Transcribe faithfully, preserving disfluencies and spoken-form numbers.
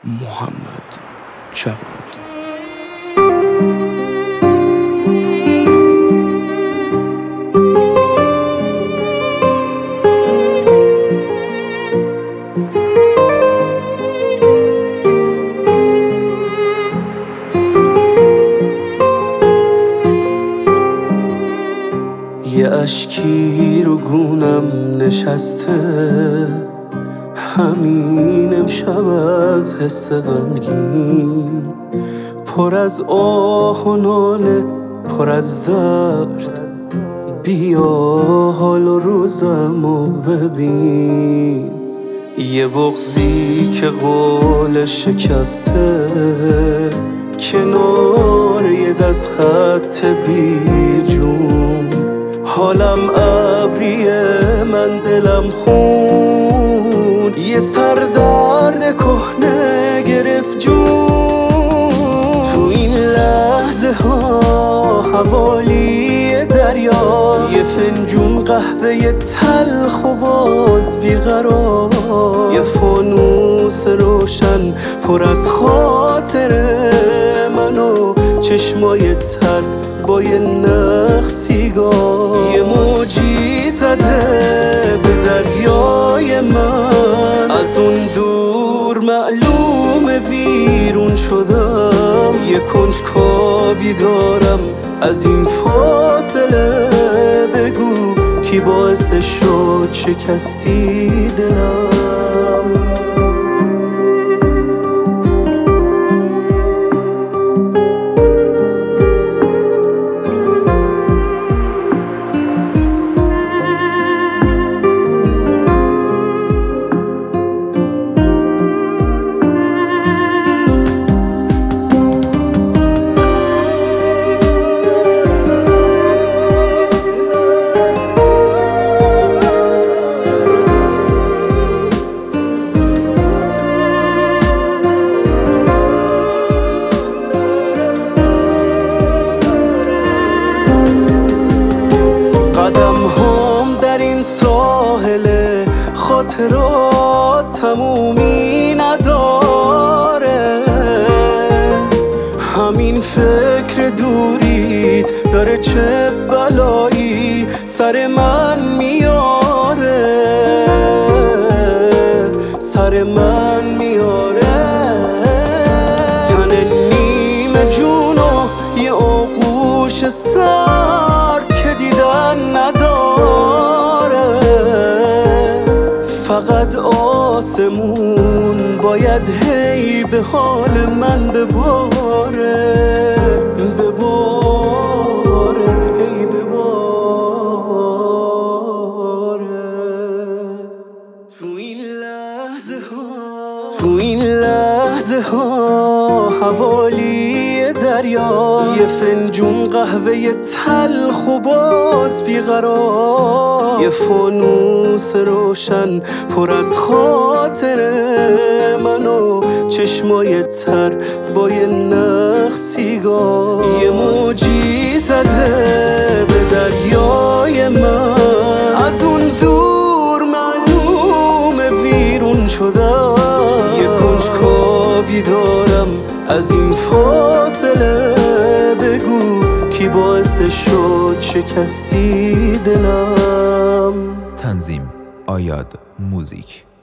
محمد جواد. یه اشکی رو گونم نشسته، همین امشب از حس غمگین، پر از آه و ناله، پر از درد. بیا حال و روزمو ببین، یه بغضی که قول شکسته، کنار یه دست خط بی جون. حالم ابریه، من دلم خون، یه سردرد کهنه گرفت جون. تو این لحظه ها حوالی دریا، یه فنجون قهوه تلخ و باز بیقرار، یه فانوس روشن پر از خاطره من و چشمای تر با یه نخ سیگار. یه موجی زده به دریای من، از اون دور معلوم ویرون شدم. یه کنجکاوی دارم از این فاصله، بگو کی باعث شد شکستی دلم. قدم هم در این ساحل خاطرات تمومی نداره، همین فکر دوریت داره چه بلایی سر من میاره، سر من میاره. تن نیمه جون و یه آغوش سرد که دیدن نداره، فقط آسمون باید هی به حال من بباره، بباره، هی بباره. تو این لحظه ها، تو این لحظه ها حوالی دریا، یه فنجون قهوه تلخ و باز بیقرار، یه فانوس روشن پر از خاطره من و چشمای تر با یه نخ سیگار. یه موجی زده به دریای من، از اون دور معلوم ویرون شدم. یه کنجکاوی دارم از این فاصله، بگو کی باعث شد شکستی دلم. تنظیم آیاد موزیک.